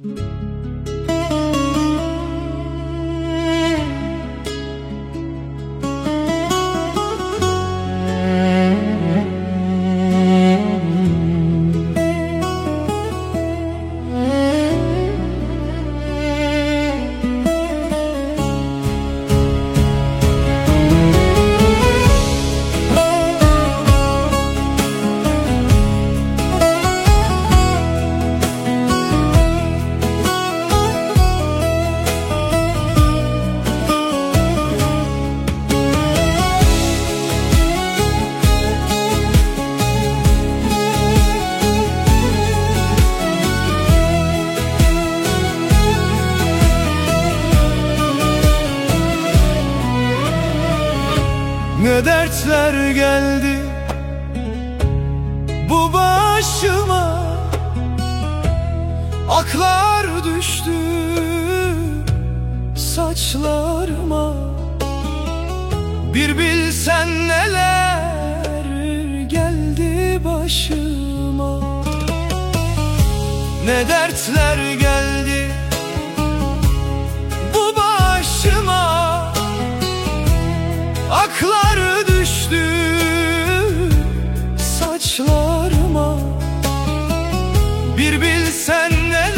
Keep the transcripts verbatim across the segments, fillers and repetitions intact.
Ne dertler geldi bu başıma, aklar düştü saçlarıma. Bir bilsen neler geldi başıma. Ne dertler geldi bu başıma, aklar düştü saçlarıma. Bir bilsen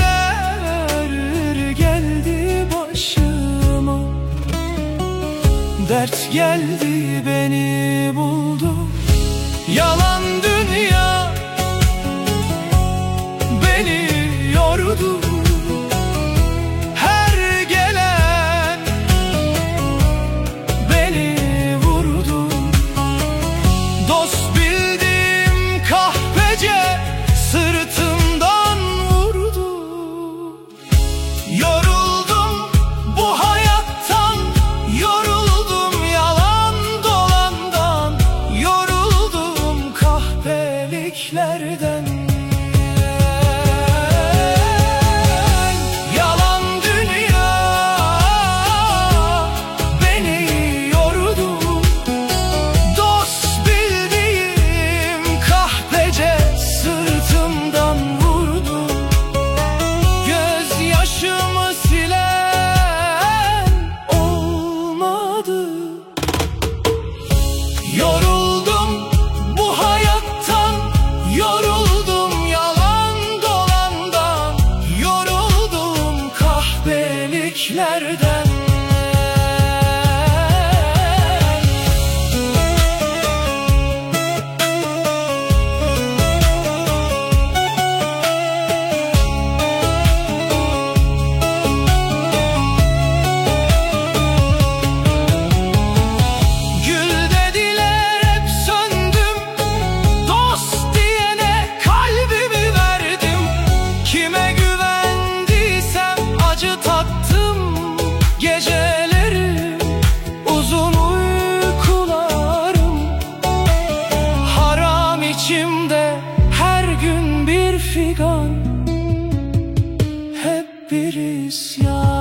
neler geldi başıma. Dert geldi beni buldu, yalan dünya beni yordu. Her gelen beni vurdu. Dost bildiğim kahpece sırtımdan vurdu. Yoruldum bu hayattan, yoruldum yalan dolandan, yoruldum kahpeliklerden. Yoruldum bu hayattan, yoruldum yalan dolandan, yoruldum kahpeliklerden. İçimde her gün bir figan, hep bir isyan.